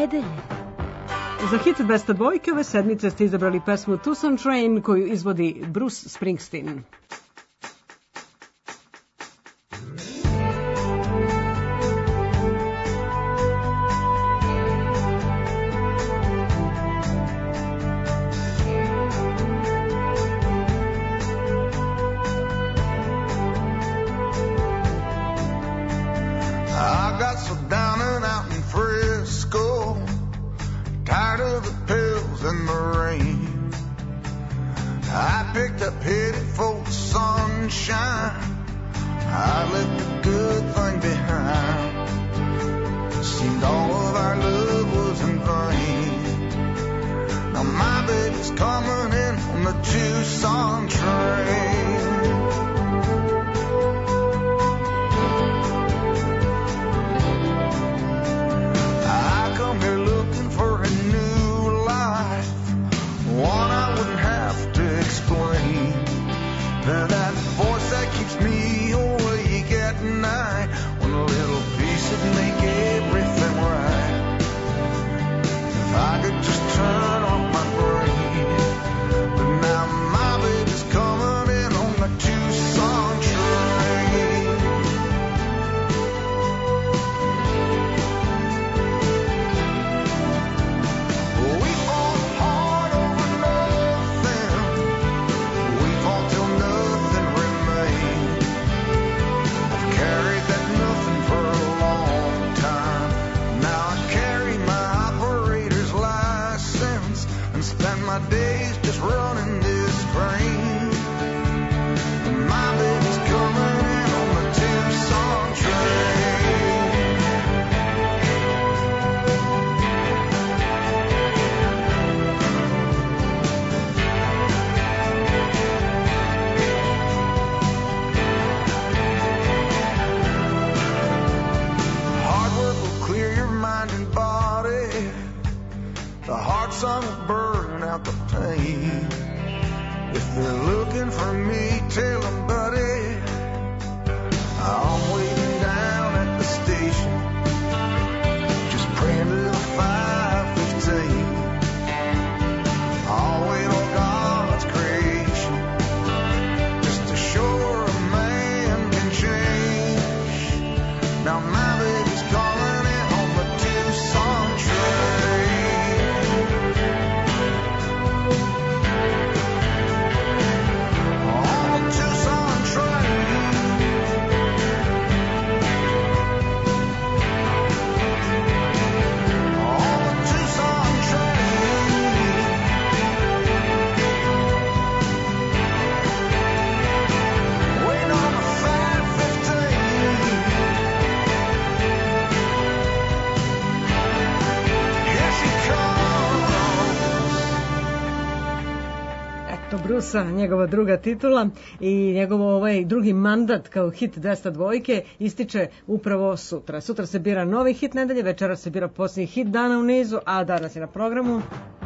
nedelje. Za hit 202 ove sedmice ste izabrali pesmu Tucson Train koju izvodi Bruce Springsteen. Brusa, njegova druga titula i njegov drugi mandat kao hit 202 ističe upravo sutra. Sutra se bira novi hit nedelje, večera se bira posljednji hit dana u nizu, a danas je na programu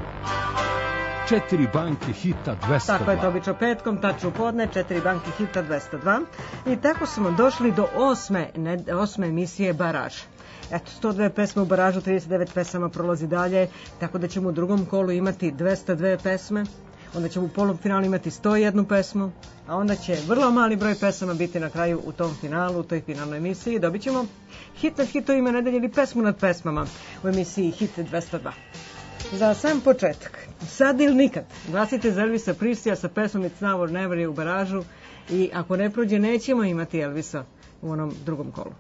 4 banke hita 202. Tako je to obično petkom, tačno u podne, 4 banke hita 202. I tako smo došli do osme emisije Baraža. Eto, 102 pesme u Baražu, 39 pesama prolazi dalje, tako da ćemo u drugom kolu imati 202 pesme. Onda ćemo u polufinalu imati 101 pesmu, a onda će vrlo mali broj pesama biti na kraju u tom finalu, u toj finalnoj emisiji. Dobit ćemo hit nad hitovima nedelje ili pesmu nad pesmama u emisiji Hit 202. Za sam početak, sad ili nikad, glasite za Elvisa Preslija sa pesmom It's Now or Never je u Baražu i ako ne prođe nećemo imati Elvisa u onom drugom kolu.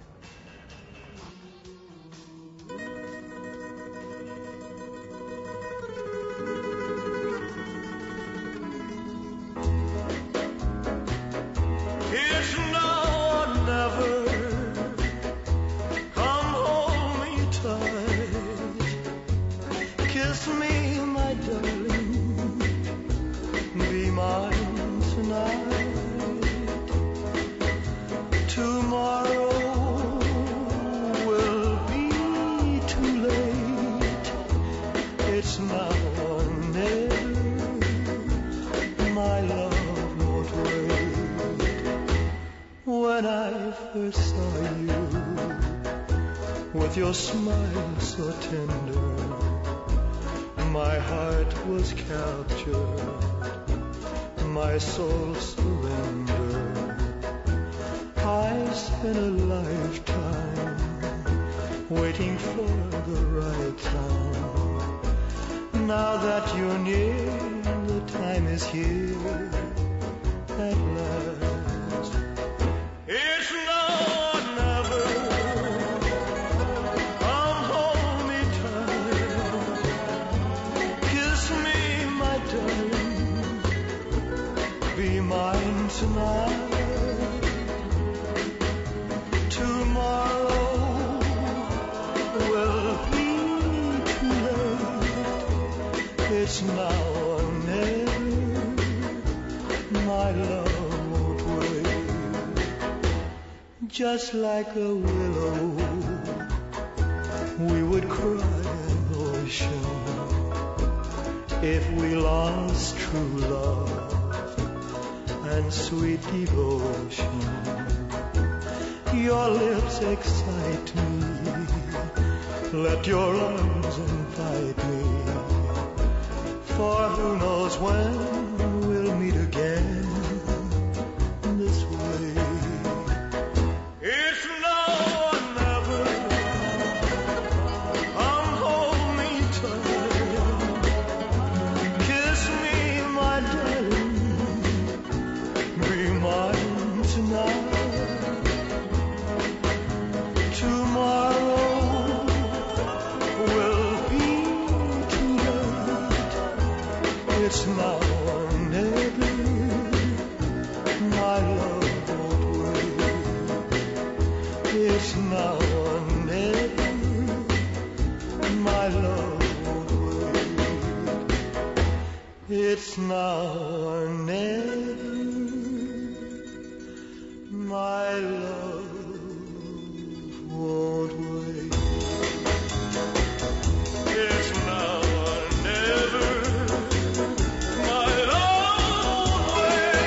Tomorrow with your smile so tender. My heart was captured, my soul surrendered. I spent a lifetime waiting for the right time. Now that you're near, the time is here at last. It's now or never. Come hold me tight. Kiss me, my darling. Be mine tonight. Tomorrow will be too late. It's now or never. My love won't wait. Just like a willow, we would cry an ocean if we lost true love and sweet devotion. Your lips excite me, let your arms invite me, for who knows when we'll meet again this way. It's now or never. Come hold me tight. Kiss me, my darling. Be mine tonight. Tomorrow will be too late. It's now or never. My love won't wait. It's now or never. My love won't wait. It's now or never. My love won't wait. It's now or never. My love won't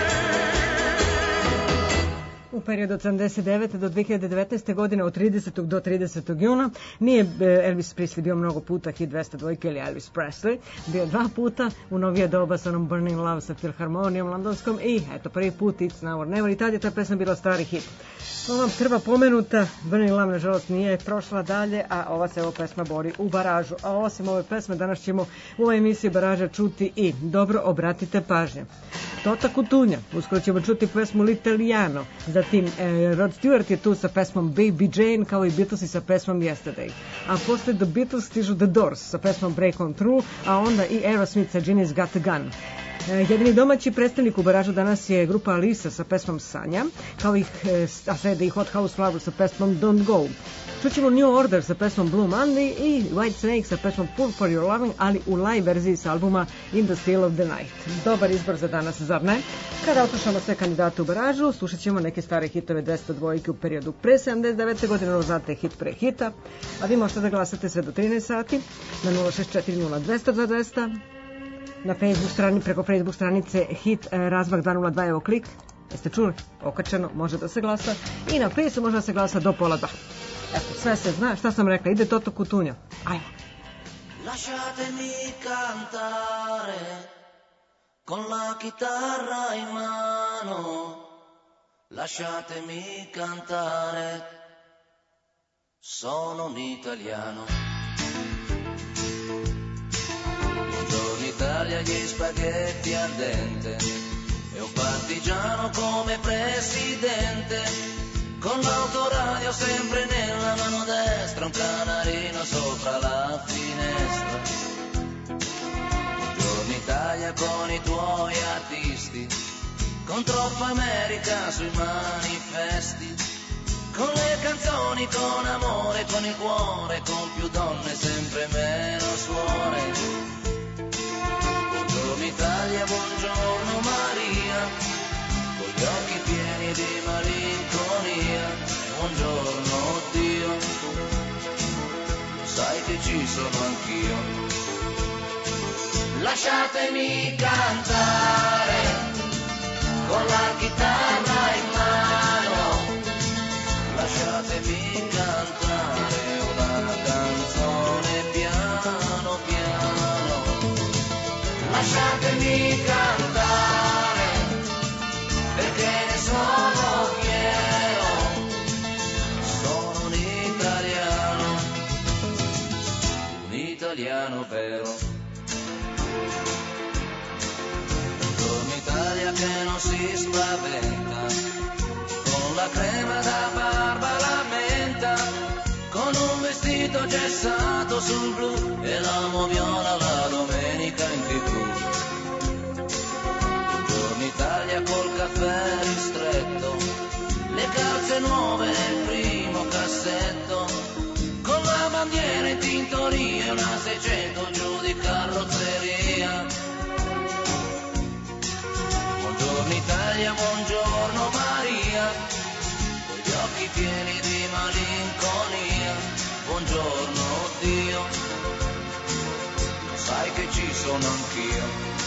wait. U periodu od 79. do 2019. godine od 30. do 30. juna nije Elvis Presley bio mnogo puta hit 202 ili Elvis Presley. Bio 2 puta u novije doba sa onom Burning Love sa Filharmonijom londonskom i eto prvi put It's Now or Never i tad je ta pesma bila stari hit. Ova prva pomenuta Burning Love nažalost nije prošla dalje, a ova se ovo pesma bori u baražu. A osim ove pesme danas ćemo u ovoj emisiji Baraža čuti i dobro obratite pažnje. Tota Cutugna, uskoro ćemo čuti pesmu L'Italiano, zatim Rod Stewart je tu sa pesmom Baby Jane kao i Beatlesi sa pesmom Yesterday. A posle The Beatles stižu The Doors sa pesmom Break On Through, a onda i Aerosmith sa Ginny's Got a Gun. Jedini domaći predstavnik u baražu danas je grupa Alisa sa pesmom Sanja, kao i slede i Hot House Flowers sa pesmom Don't Go. Čućemo New Order sa pesmom Blue Monday i White Snake sa pesmom Pull For Your Loving, ali u live verziji sa albuma In The Still of the Night. Dobar izbor za danas, zar ne? Kada otušamo sve kandidate u baražu, slušat ćemo neke stare hitove 202 u periodu pre 79. godine, no znate hit pre hita, a vi možete da glasate sve do 13 sati na 0640200. Na Facebook strani, preko Facebook stranice Hit Razmak 202, evo klik. Jeste čuli? Okačeno, može da se glasa. I na Facebu može da se glasa do 1:30. Eto, sve se zna. Šta sam rekla? Ide Tota Cutugna. Ajmo. Lasciatemi cantare con la chitarra in mano. Lasciatemi cantare. Sono un italiano. Buongiorno Italia, gli spaghetti al dente e un partigiano come presidente, con l'autoradio sempre nella mano destra, un canarino sopra la finestra. Buongiorno Italia con i tuoi artisti, con troppa America sui manifesti, con le canzoni, con amore, con il cuore, con più donne, sempre meno suore. Buongiorno Italia, buongiorno Maria, con gli occhi pieni di malinconia. Buongiorno Dio, sai che ci sono anch'io. Lasciatemi cantare con la chitarra in mano. Lasciatemi cantare una lasciatemi cantare, perché ne sono fiero, sono un italiano vero. Buongiorno Italia che non si spaventa, con la crema da barba la menta, con un vestito gessato sul blu e l'amo viola la domenica in TV. Buongiorno Italia col caffè ristretto, le calze nuove nel primo cassetto, con la bandiera in tintoria e una 600 giù di carrozzeria. Buongiorno Italia, buongiorno Maria, con gli occhi pieni di malinconia. Buongiorno Dio, sai che ci sono anch'io.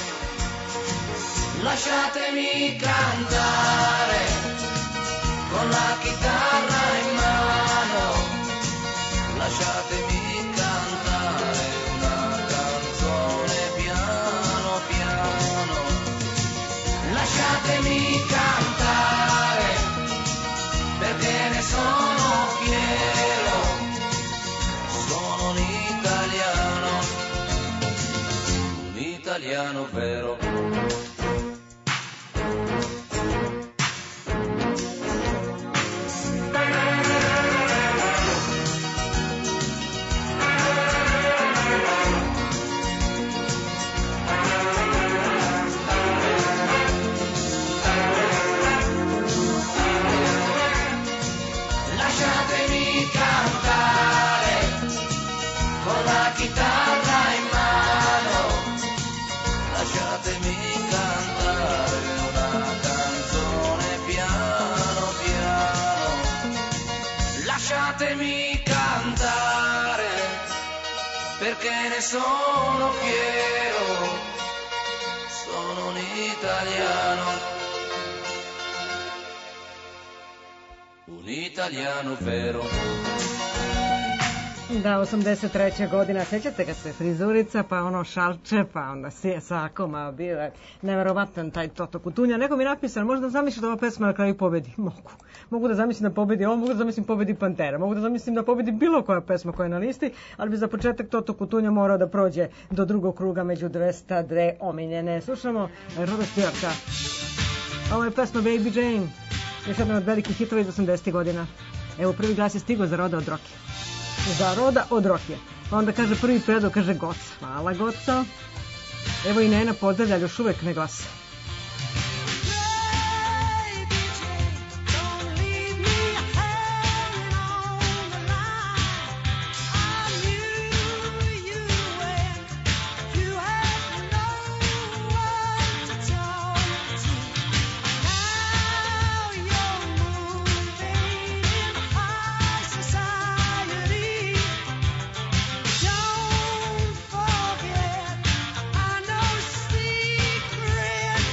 Lasciatemi cantare con la chitarra in mano, lasciatemi cantare una canzone piano piano, lasciatemi cantare perché ne sono fiero, sono un italiano vero. Lasciatemi cantare con la chitarra in mano, lasciatemi cantare una canzone piano piano, lasciatemi cantare perché ne sono fiero, sono un italiano vero. Da, 83. godina, sećate kad se frizurica, pa ono šalče, pa onda sako, ma bio je neverovatan taj Toto Cutugno. Neko mi napisano, možda zamisliš da ova pesma na kraju pobedi? Mogu da zamislim da pobedi ovo, mogu da zamislim pobedi Pantera, mogu da zamislim da pobedi bilo koja pesma koja je na listi, ali bi za početak Toto Cutugno morao da prođe do drugog kruga među 202 omiljene. Slušamo Roda Stewarta. Ovo je pesma Baby Jane, još jedna od velikih hitova iz 80. godina. Evo, prvi glas je stigao za Roda od Rokije. Za Roda od Rokije. Pa onda kaže prvi predlog, kaže Goca. Hvala Goca. Evo i Nena pozdravlja, još uvek ne glasa. Don't forget, I know secret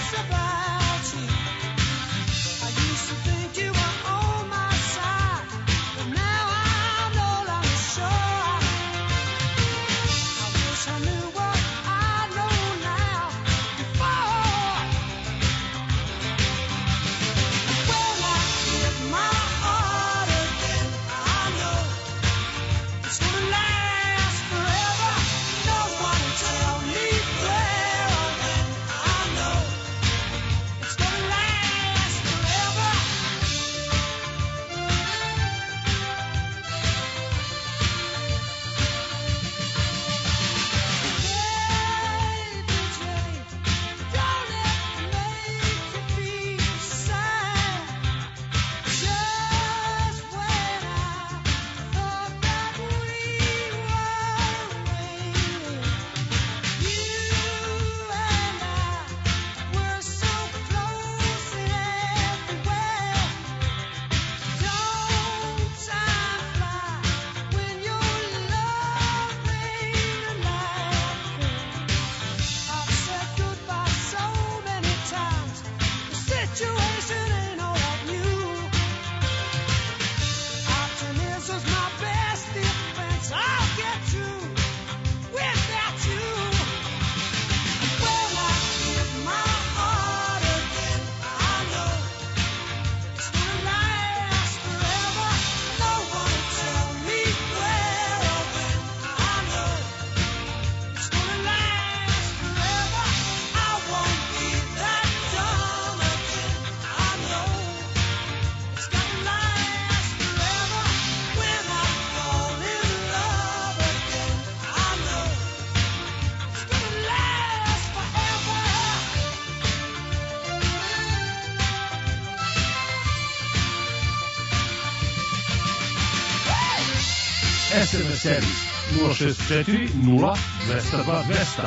SMS servis 064 0 202 200.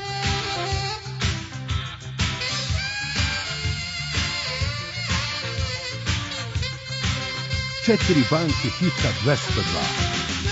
Četiri banke hita 202.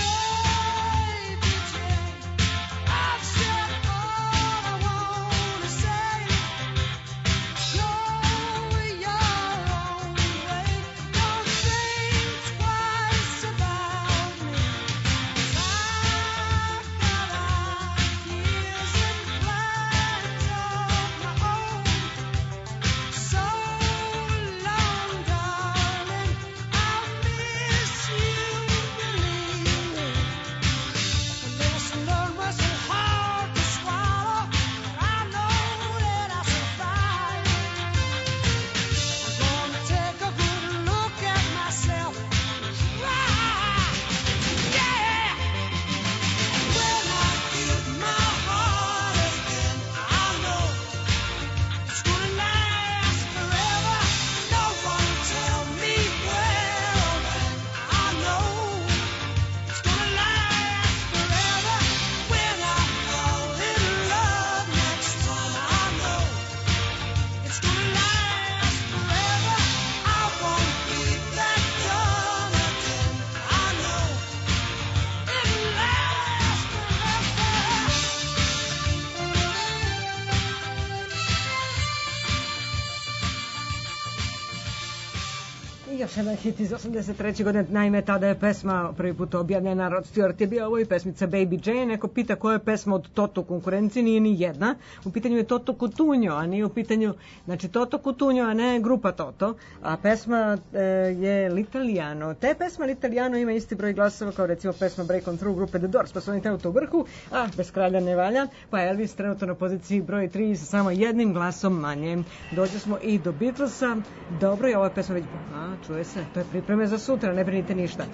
Još jedan hit iz 83. godine, naime tada je pesma prvi put objavljena, Rod Stewart je bio ovo i pesmica Baby Jane. Neko pita koja je pesma od Toto konkurencije, nije ni jedna. U pitanju je Toto Cutugno, a nije u pitanju, znači Toto Cutugno, a ne grupa Toto, a pesma je L'Italiano. Te pesma L'Italiano ima isti broj glasova kao recimo pesma Break on Through grupe The Doors, pa su oni trenutno u vrhu, a bez kralja ne valja, pa Elvis trenutno na poziciji broj 3 sa samo jednim glasom manje. Dođe smo i do Beatlesa. Dobro je ova pesma već... čuje se, to je pripreme za sutra, ne brinite ništa.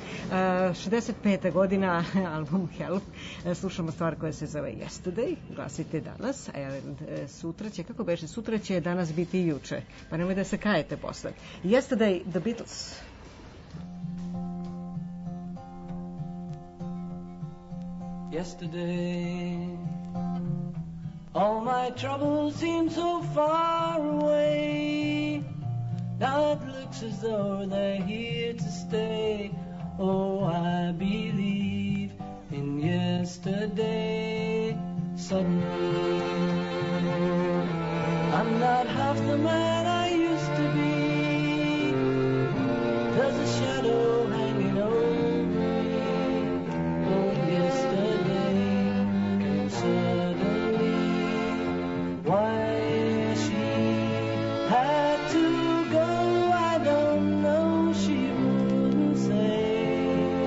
65. godina, album Help, slušamo stvar koja se zove Yesterday, glasite danas, a sutra će, kako beše, sutra će danas biti juče, pa nemoj da se kajete posle. Yesterday, The Beatles. Yesterday, all my troubles seem so far away. Now it looks as though they're here to stay. Oh, I believe in yesterday. Suddenly, I'm not half the man I used to be. There's a shadow hanging over me. Oh, yesterday, suddenly, why she had to go, I don't know, she wouldn't say.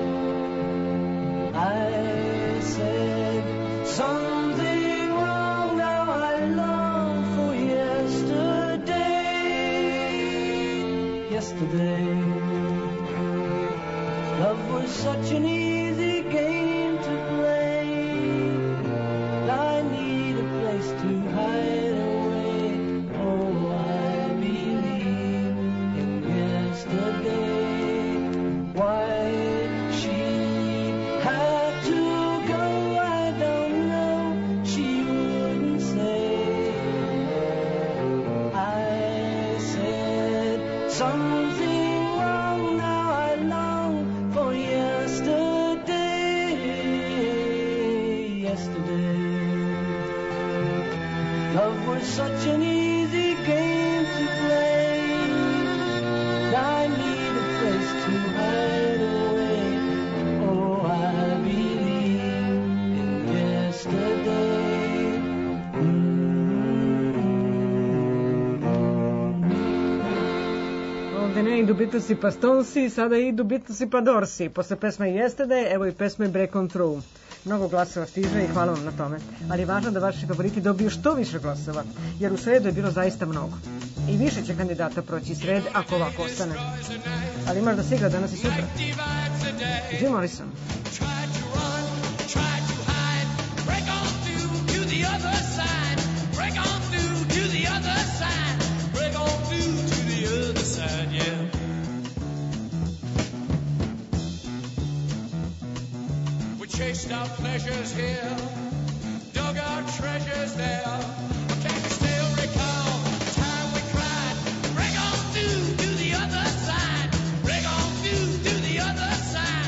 I said something wrong, now I long for yesterday. Yesterday, love was such an easy game to play. I need a place to hide away. Oh, I believe in yesterday. Why she had to go, I don't know, she wouldn't say. I said something wrong, now I long for yesterday. Yesterday, love was such an easy game to play. I need a place to hide away. Oh, I believe in yesterday. Ovde ne idu Beatlesi pa Stonesi, sada idu Beatlesi pa Dorsi. Posle pesme Yesterday, evo i pesme Break on Through. Mnogo glasova stiže i hvala vam na tome. Ali je važno da vaši favoriti dobiju što više glasova, jer u sredu je bilo zaista mnogo. I više će kandidata proći iz sred ako ovako ostane. Ali imaš da se igra danas i sutra. Jim Morrison. chased our pleasures here, dug our treasures there. Can you still recall the time we cried? Bring on through to the other side. Bring on through to the other side.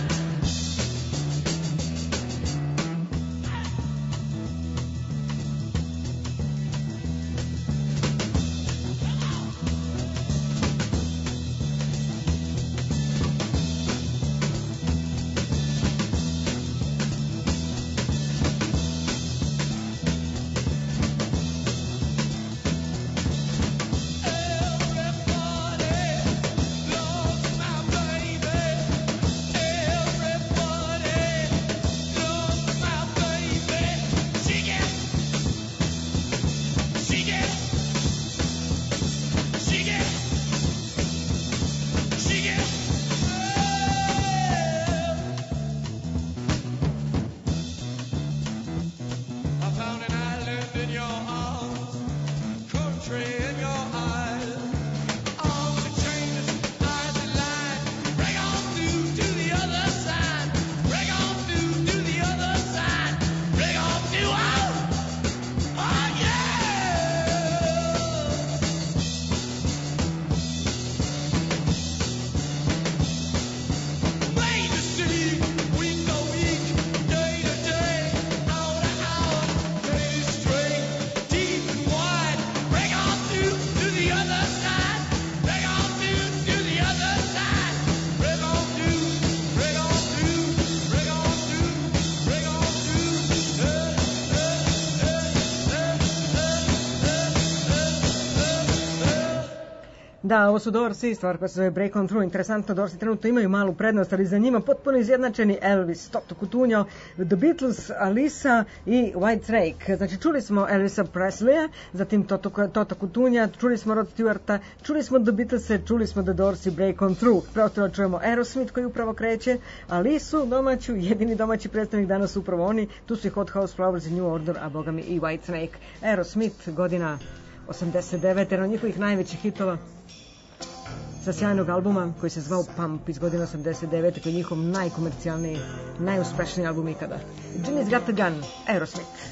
Da, ovo su Dorsi, stvar koja se zove Break on Through. Interesantno, Dorsi trenutno imaju malu prednost, ali za njima potpuno izjednačeni Elvis, Toto Cutugno, The Beatles, Alisa i White Snake. Znači, čuli smo Elvisa Presleya, zatim Tota Cutugna, čuli smo Rod Stewarta, čuli smo The Beatlese, čuli smo The Dorsi, Break on Through. Preostalo čujemo Aerosmith koji upravo kreće, Alisu domaću, jedini domaći predstavnik danas upravo oni, tu su i Hot House Flowers i New Order, a bogami i White Snake. Aerosmith, godina 89, jedan od njihovih najvećih hitova, sa sjajnog albuma koji se zvao Pump iz godine 89, koji je njihov najkomercijalniji, najuspešniji album ikada. Jimmy's Got the Gun, Aerosmith.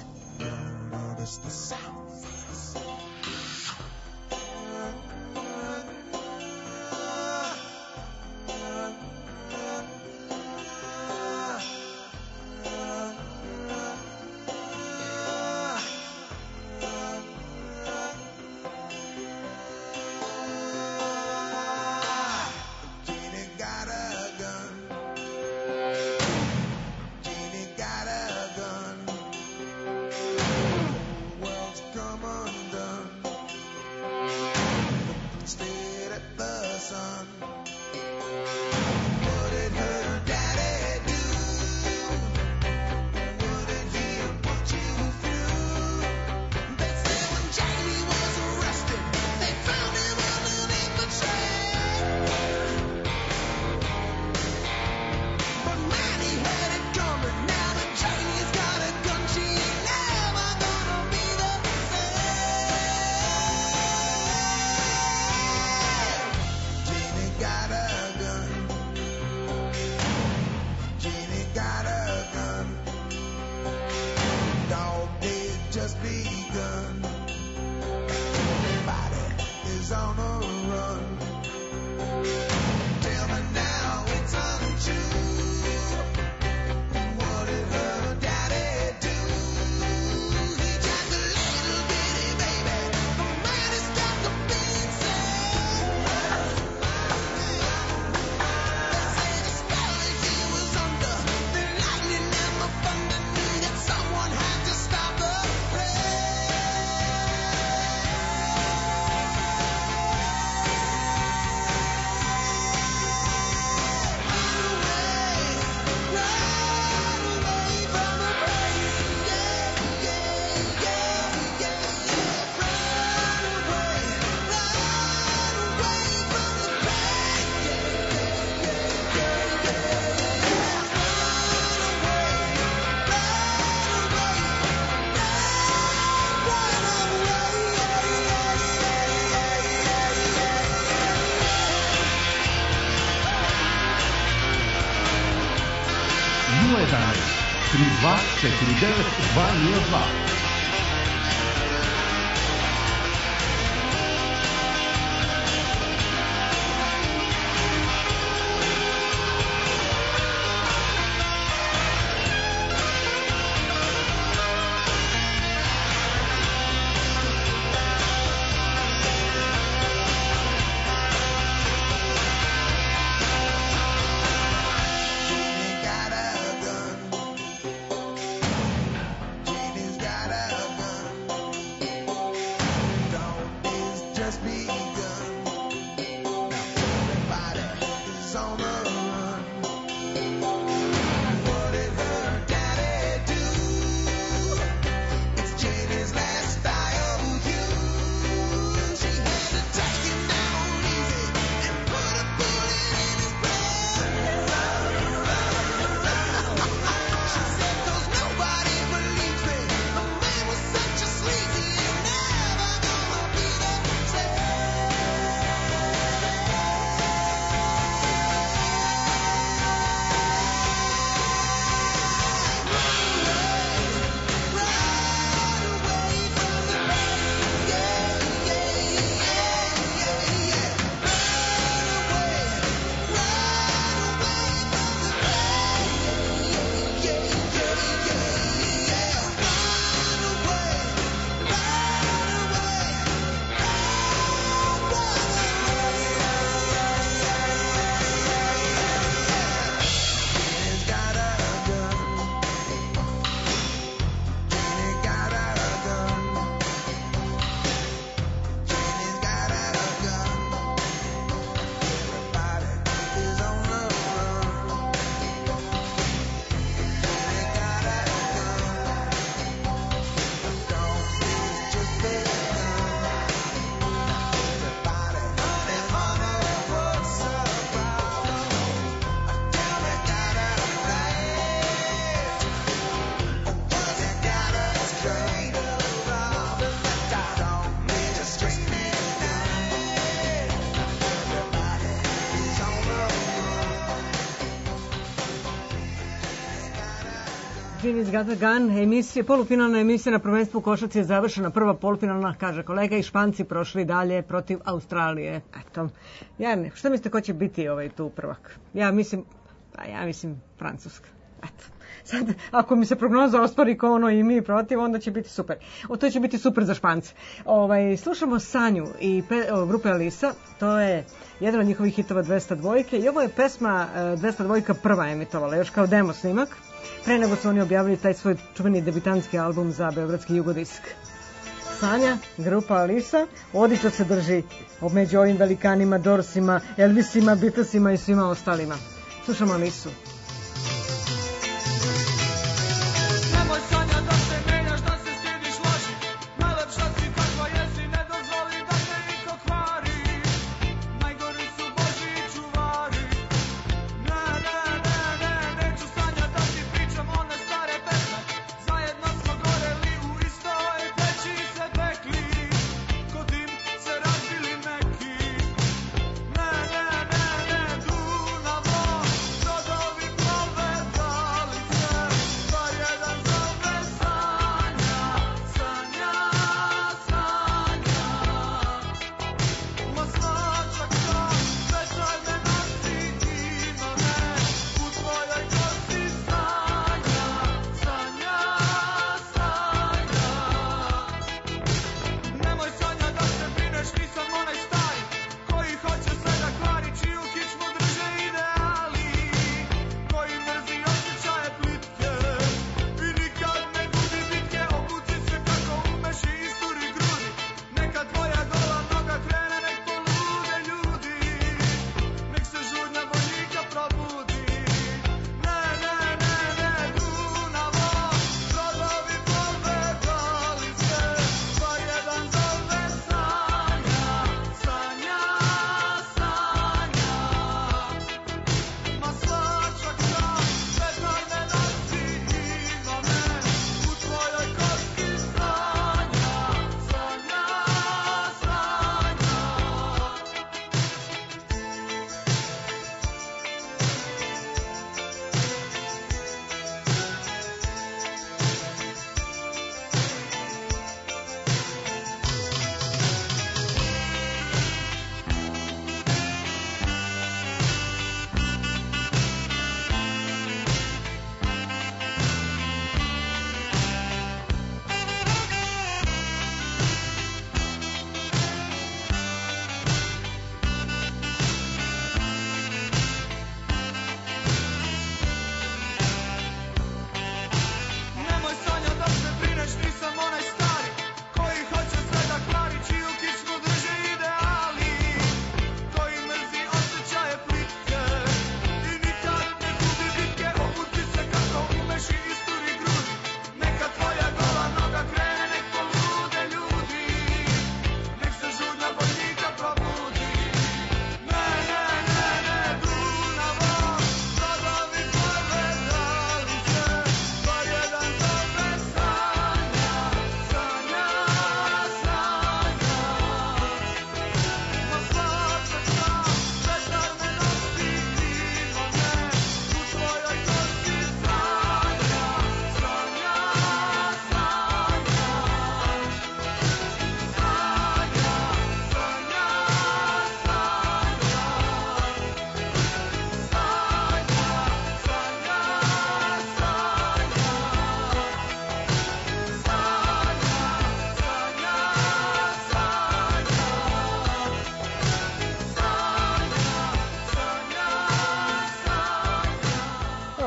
432 Jeans Got a Gun, polufinalna emisija na prvenstvu u košarci je završena, prva polufinalna, kaže kolega, i Španci prošli dalje protiv Australije. Eto, šta mislite ko će biti tu prvak? Ja mislim Francuska. Eto. Sad, ako mi se prognoza ostvari kao ono i mi protiv, onda će biti super. To će biti super za Špance. Slušamo Sanju i grupe Alisa, to je jedan od njihovih hitova 202 i ovo je pesma 202 prva emitovala, još kao demo snimak, pre nego su oni objavili taj svoj čuveni debitanski album za beogradski Jugodisk. Sanja, grupa Alisa, odlično se drži među ovim velikanima, Doorsima, Elvisima, Beatlesima i svima ostalima. Slušamo Alisu. Dunavo, brodovi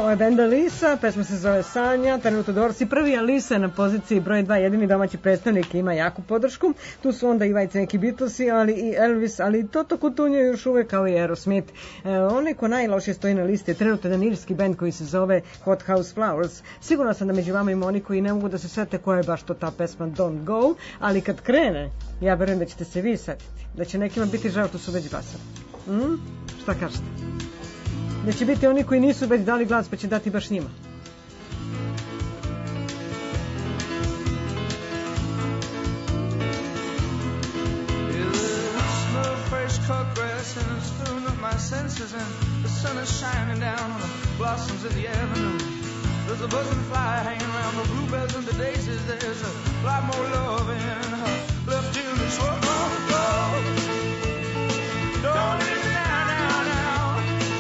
Ovo je bend Alisa, pesma se zove Sanja, trenutno Dorsi, prvi Alisa na poziciji broj 2, jedini domaći predstavnik, ima jaku podršku. Tu su onda i Vajce neki Beatlesi, ali i Elvis, ali i Toto Cutugno još uvek kao i Aerosmith. Onaj ko najlošije stoji na listi je trenutno jedan irski bend koji se zove Hot House Flowers. Sigurno sam da među vama ima oni koji ne mogu da se sete koja je baš to ta pesma Don't Go, ali kad krene, ja verujem da ćete se vi setiti. Da će nekima biti žao, to su već glasali. Šta kažete? Da će biti oni koji nisu već dali glas, pa će dati baš njima. Cut grass and it's filling up my senses, and the sun is shining down on the blossoms of the avenue. There's a buzzing fly hanging around the bluebells and the daisies. There's a lot more love in her left in this world. Don't leave me now.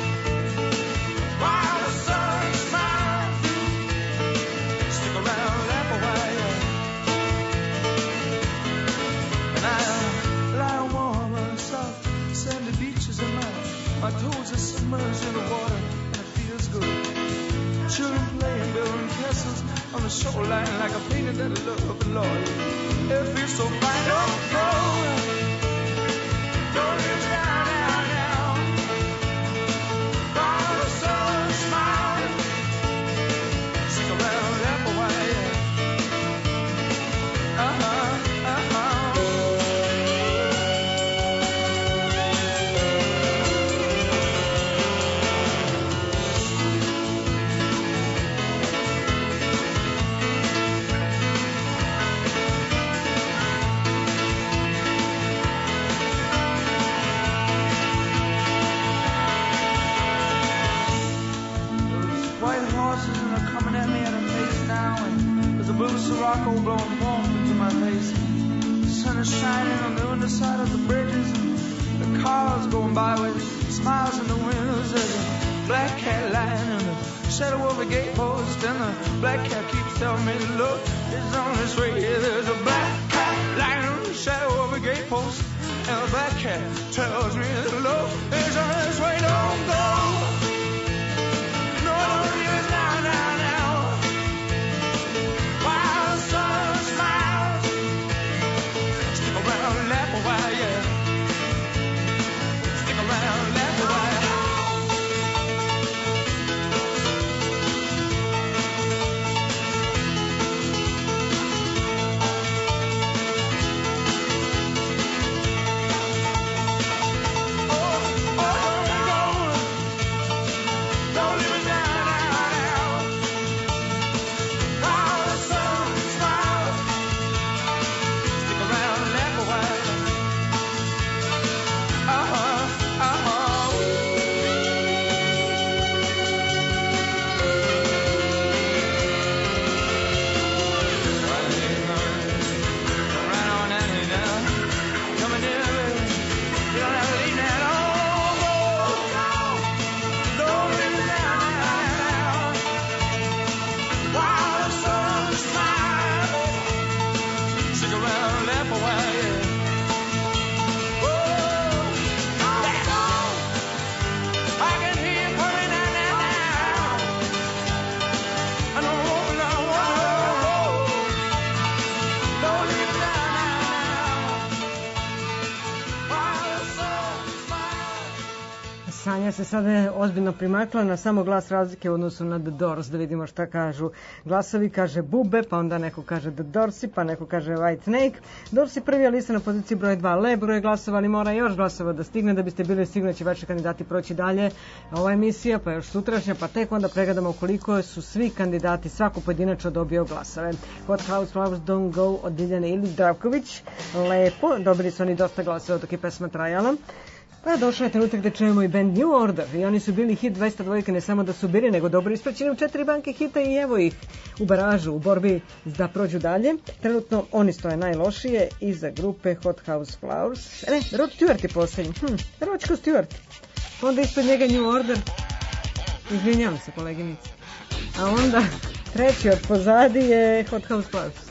While the sun smiles, stick around, laugh a while, and I lie warm and soft. Sandy beaches and my toes are submerged in the water, and it feels good. Children playing, building castles on the shoreline like a painted that I love and Lord. It feels so fine. Don't go, don't leave me now. While the sun smiles, stick around, laugh a while. Blue Sirocco blowing warm into my face. The sun is shining on the underside of the bridges, and the cars going by with smiles in the windows. There's a black cat lying in the shadow of a gatepost, and the black cat keeps telling me the look is on its way. There's a black cat lying in the shadow of a gatepost, and the black cat tells me the look is on its way. Don't go, no, don't leave it now. While the sun smiles, stick around, laugh a while, yeah. Stick around, laugh a while. Don't leave it now. While the sun smiles, stick around and laugh a while. Right on down here now. Coming in, baby. You don't have to leave now. Don't leave me now. While the sun smiles, stick around, laugh a while, yeah. Whoa, I can hear you coming now. I don't want don't leave me now. While the sun smiles. Sanja se sada ozbiljno primakla na samo glas razlike u odnosu na The Doors, da vidimo šta kažu glasovi. Kaže Bube, pa onda neko kaže The Doorsi, pa neko kaže White Snake. Doorsi prvi, Alisa na poziciji broj 2. Le broj glasova, ali mora još glasova da stigne da biste bili sigurni da će vaši kandidati proći dalje. Ova emisija, pa još sutrašnja, pa tek onda pregledamo koliko su svi kandidati svako pojedinačno dobio glasove. Hot House Flowers, Don't Go od Diljane Ilić Dravković. Lepo, dobili su oni dosta glasova dok je pesma trajala. Pa došao je trenutak da čujemo i band New Order i oni su bili hit 202, ne samo da su bili, nego dobro ispraćeni u 4 banke hita i evo ih u baražu, u borbi da prođu dalje. Trenutno oni stoje najlošije iza grupe Hot House Flowers. Ne, Rod Stewart je posljednji. Ročko Stewart. Onda ispred njega New Order. Izvinjavam se, koleginice. A onda treći od pozadi je Hot House Flowers.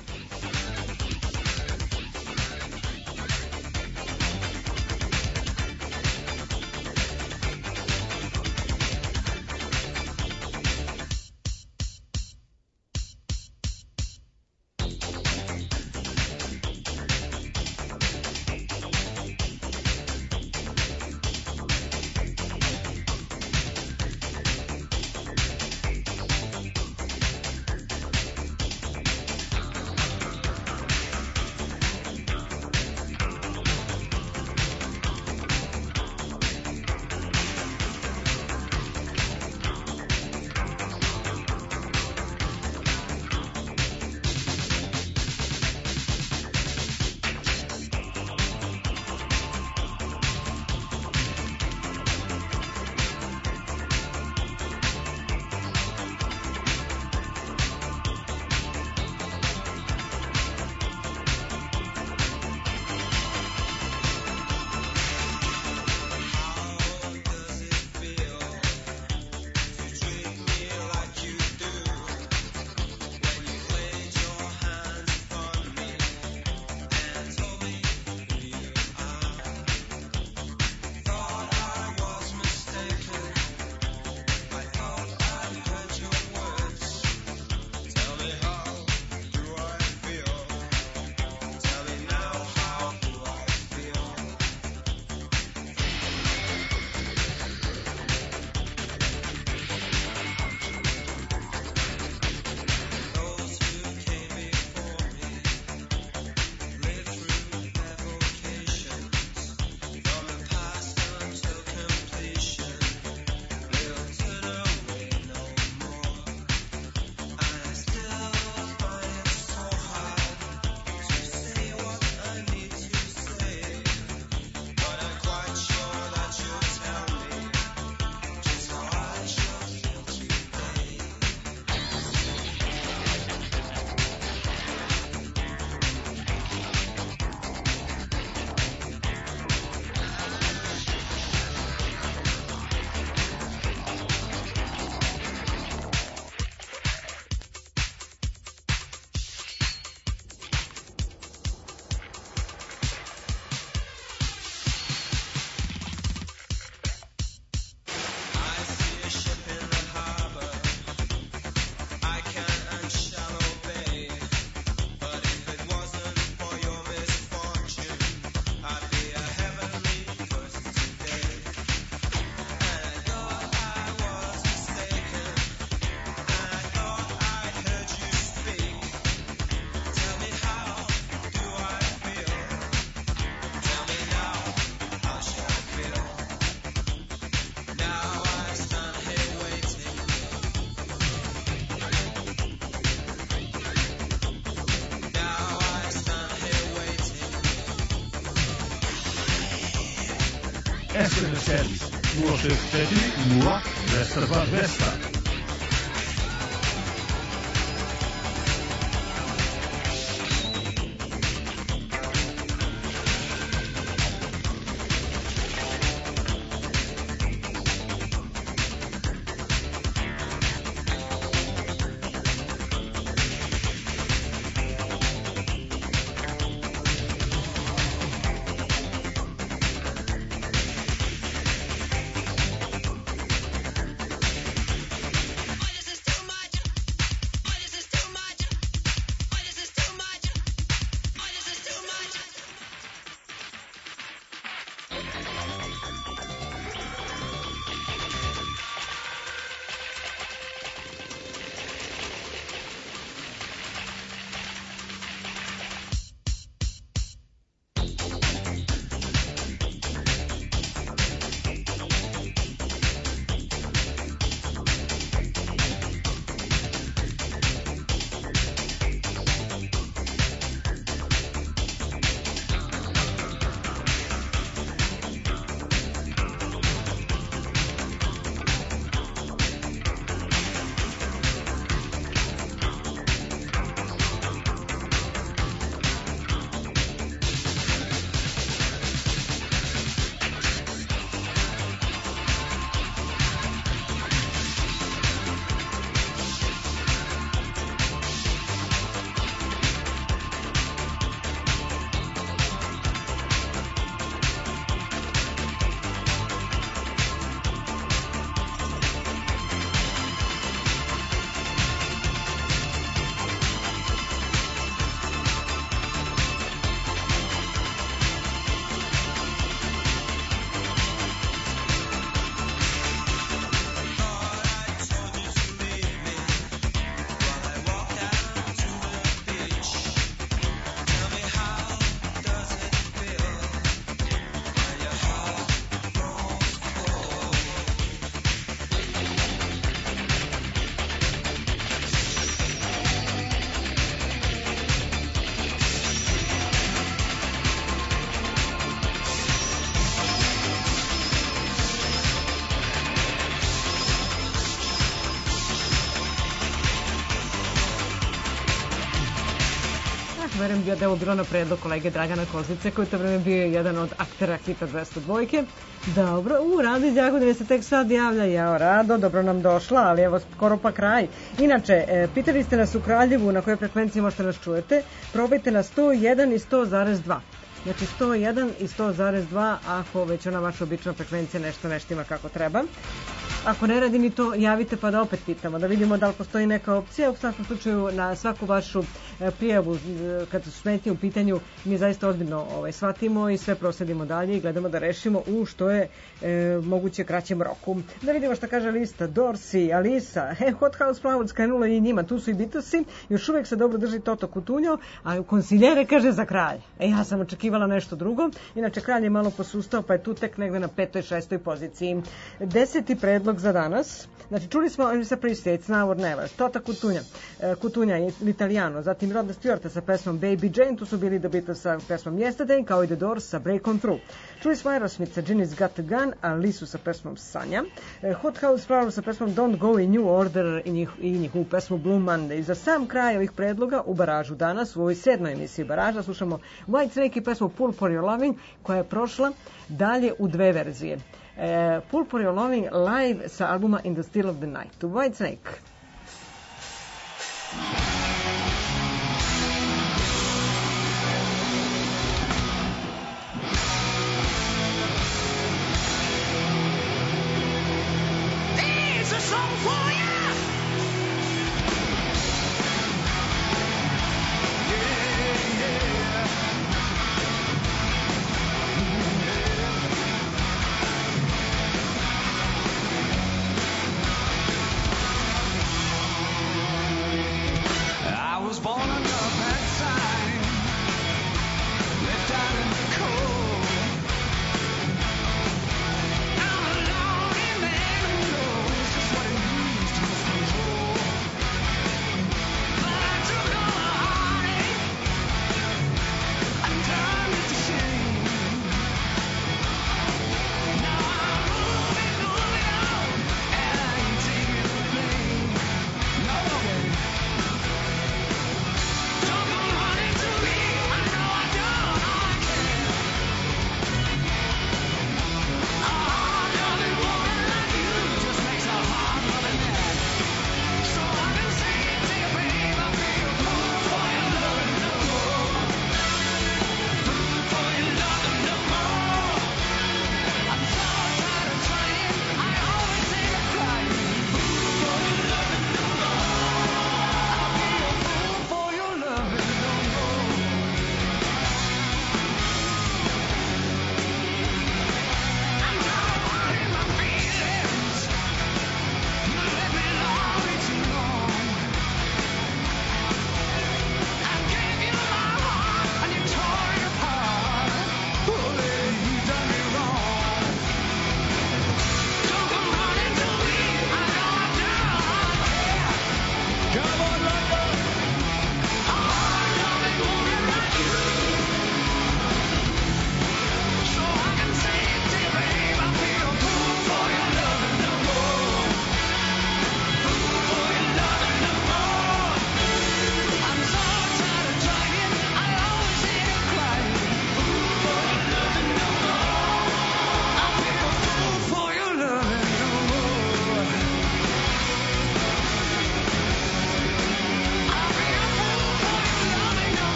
SMS servis 064 0 202 200. Verujem da je ovo bilo na predlog kolege Dragana Kozlice, koji to vreme bio jedan od aktera Hita 202. Dobro, Rado iz Jagodine se tek sad javlja. Jao, Rado, dobro nam došla, ali evo skoro pa kraj. Inače, pitali ste nas u Kraljevu na kojoj frekvenciji možete nas čujete. Probajte na 101 i 100,2. Znači 101 i 100,2 ako već ona vaša obična frekvencija nešto ima kako treba. Ako ne radi ni to, javite pa da opet pitamo, da vidimo da li postoji neka opcija. U svakom slučaju na svaku vašu prijavu kad su smetnje u pitanju mi zaista ozbiljno shvatimo i sve prosledimo dalje i gledamo da rešimo u što je moguće kraćem roku. Da vidimo šta kaže lista. Dorsi, Alisa, Hot House Flowers krenula i njima, tu su i Beatlesi, još uvek se dobro drži Toto Cutugno, a konsiljere kaže za kralj. Ja sam očekivala nešto drugo, inače kralj je malo posustao pa je tu tek negde na 5. 6. poziciji. 10. predlog za danas. Znači, čuli smo Elvis Presley, It's Now or Never, Tota Cutugna, Italiano, zatim Rod Stewarta sa pesmom Baby Jane, tu su bili The Beatles sa pesmom Yesterday, kao i The Doors sa Break On Through. Čuli smo Aerosmith sa Ginny's Got a Gun, a Lisu sa pesmom Sanja, Hot House Flowers sa pesmom Don't Go in New Order i njihovu pesmu Blue Monday. Za sam kraj ovih predloga u Baražu danas, u ovoj 7. emisiji Baraža, slušamo White Snake i pesmu Pull for Your Loving, koja je prošla dalje u 2 verzije. Pull for Your Loving live sa albuma In the Still of the Night. To White Snake. There's a song for ya.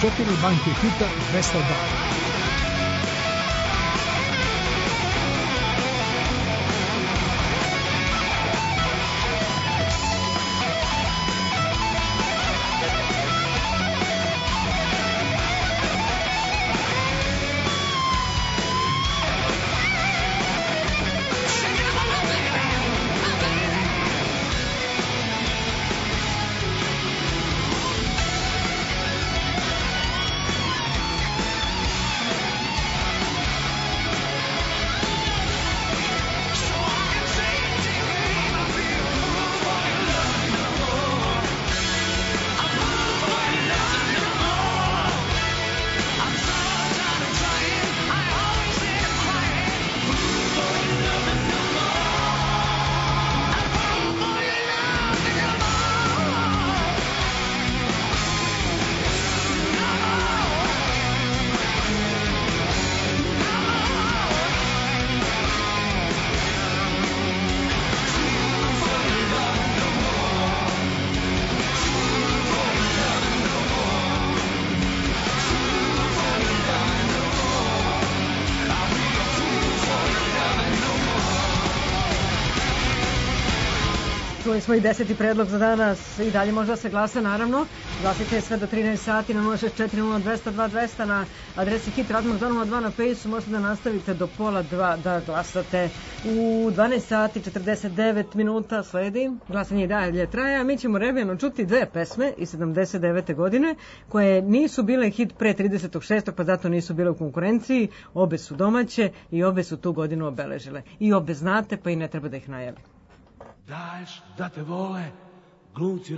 4 banke hita 202. Čuli smo i 10. predlog za danas. I dalje može da se glasa, naravno. Glasite sve do 13 sati na 0640202 na adresi Hit Radio McDonald 2 na Fejsu. Možete da nastavite do pola 2 da glasate. U 12 sati 49 minuta sledi. Glasanje i dalje traje. A mi ćemo revijano čuti dve pesme iz 79. godine koje nisu bile hit pre 36. pa zato nisu bile u konkurenciji. Obe su domaće i obe su tu godinu obeležile. I obe znate pa i ne treba da ih najavim. Daješ da te vole glumci,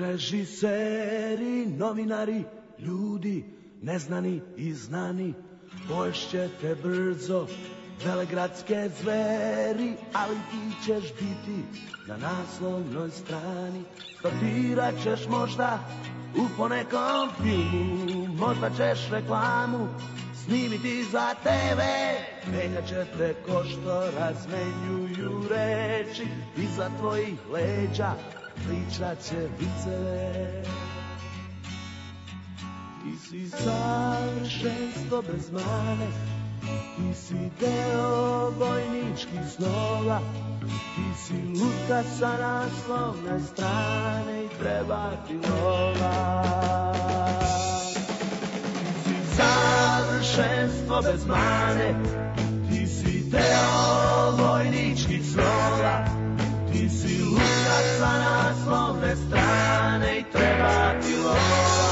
režiseri, novinari, ljudi neznani i znani. Poješće te brzo velegradske zveri, ali ti ćeš biti na naslovnoj strani. Startirat ćeš možda u ponekom filmu, možda ćeš reklamu snimiti za TV. Menjat će te ko što razmenjuju reči, iza tvojih leđa pričat će viceve. Ti si savršenstvo bez mane, ti si deo vojničkih snova, ti si lutka sa naslovne strane i treba ti lova. Savršenstvo bez mane, ti si deo vojničkih snova, ti si luka sa naslovne strane i treba ti lova.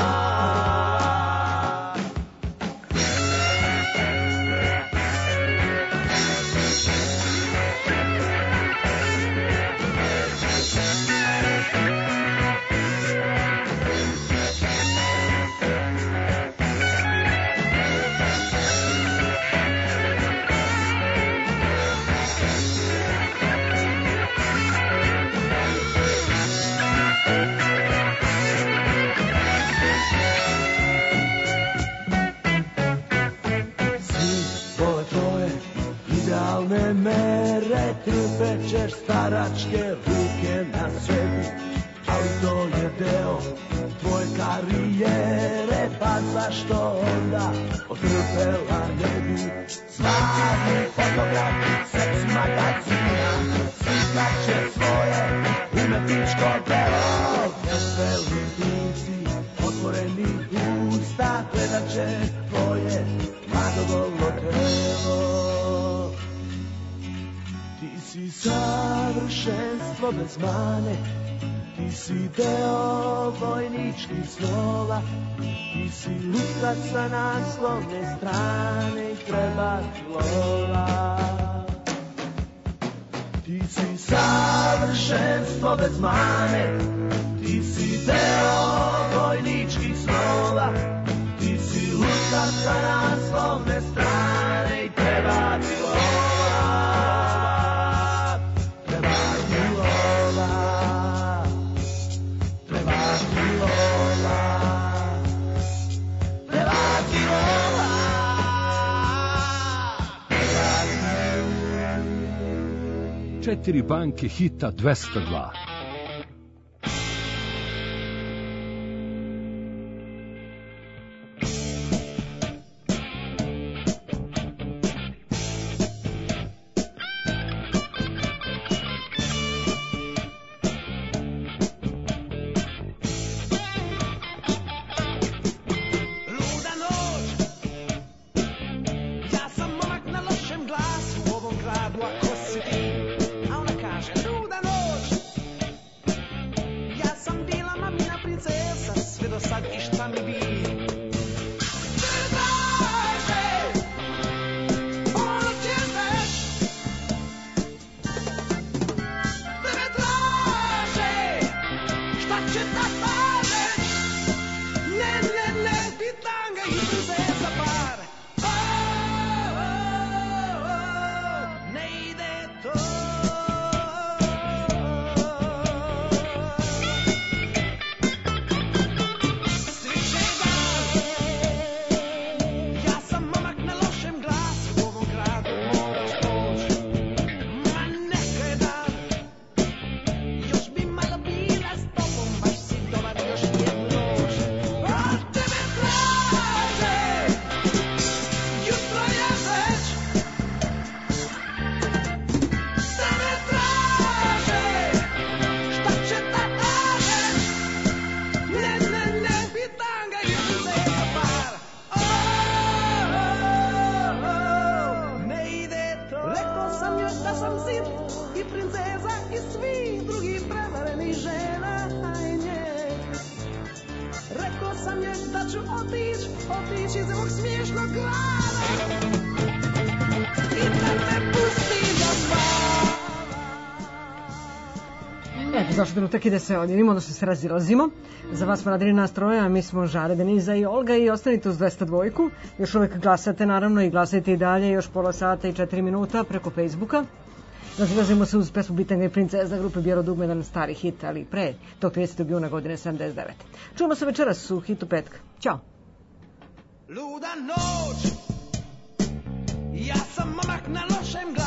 Mere, trpećeš staračke ruke na sebi, ali to je deo tvoje karijere, pa zašto onda otrpela ne bi? Stvarni fotografi, seksi magazina, slikat će svoje umetničko delo. Veseli glumci, otvoreni usta, gledat će tvoje mladogolo telo. Ti si savršenstvo bez mane, ti si deo vojničkih snova, ti si lutka sa naslovne strane i treba ti lova. Ti si savršenstvo bez mane, ti si deo vojničkih snova, ti si lutka sa naslovne strane i treba ti lova. Četiri banke hita 202. princeza i svih drugih prevarenih žena i nje. Rekao sam je da ću otići iz ovog smiješnog grada i da me pusti da spavam. Eto, došli trenutak i da se odjedimo, odnosno se razilazimo. Za vas smo radili nastroje, a mi smo Žare, Deniza i Olga i ostanite uz 202. Još uvijek glasate naravno i glasajte i dalje, još pola sata i 4 minuta preko Facebooka. Razilazimo se uz pesmu Bitanga i princeza grupe Bijelo dugme, jedan stari hit, ali pre tog 30. juna godine 79. Čujemo se večeras u hitu petka. Ćao! Luda noć, ja sam momak na lošem glasu.